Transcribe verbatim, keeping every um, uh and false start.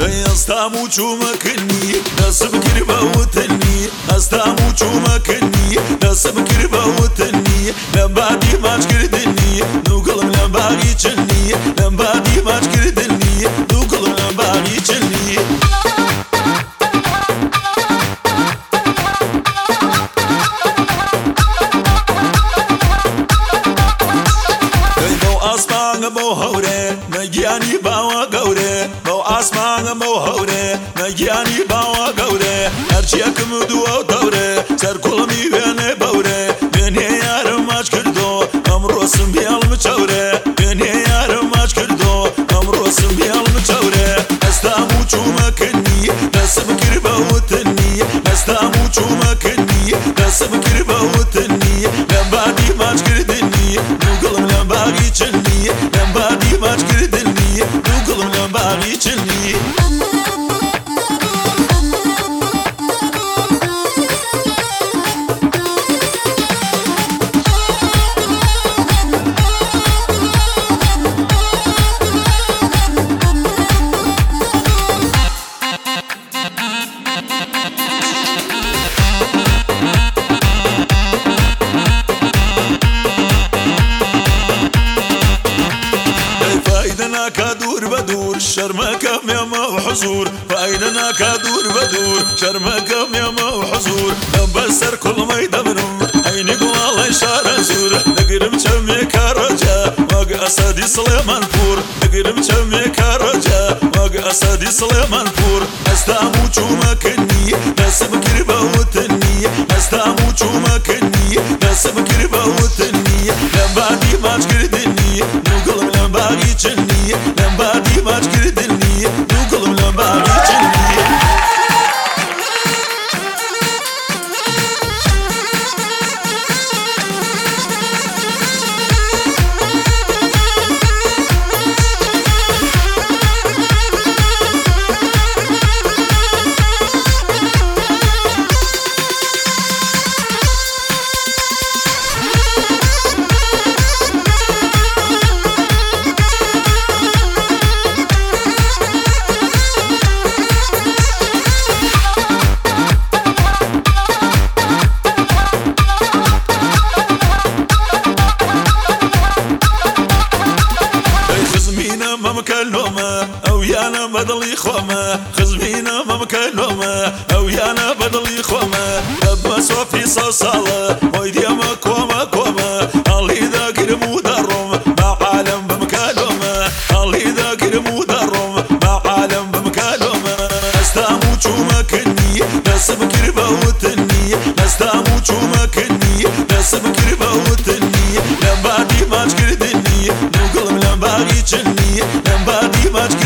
استامو چومکنی دست بگیر باوتنی استامو چومکنی دست بگیر باوتنی لبادی ماچ کردنی نوگلم لبادی چنی لبادی ماچ کردنی نوگلم لبادی چنی بو هوره نگیانی باوا گوره بو آسمان بو هوره نگیانی باوا گوره هرچی کم دو دوره سر کلمی بینه بوره بینه یارم ماچ کردو امروز بیال مچوره بینه یارم ماچ کردو امروز بیال مچوره استامو چومکنی دست بگیر باوتنی استامو چومکنی دست بگیر باوتنی لبادی ماچ کردنی نوگلم لبادی چنی لبادی ماچ کردنی نوگلم لبادی چنی كدور بدور شرمكم يا ما حزور فايدنا كدور بدور شرمكم يا ما حزور بسر كل ما يدمنم عيني والله شار زور نقرم شمي كرجا واق اسدي سليمان فور نقرم شمي كرجا واق اسدي سليمان فور استامو چومکني ناس بكر باوتني استامو چومکني ناس بكر باوتني لبادي ماچ كردني نوگلم لبادي چني لبادي ماچ كردني نوگلم لبادي چني ما مكلومة أو يانا بدلي خومة خزمينا ما مكلومة أو يانا بدلي خومة لما صوفي صاصالة ويدي ما كومة كومة اللي ذاكر مدرم مع عالم بمكلومة اللي ذاكر مدرم مع عالم بمكلومة استامو چومکني ناس بكر باوتني استامو چومکني ناس بكر باوتني لبادي ماچ كردني نوگلم لبادي چني لبادي ماچ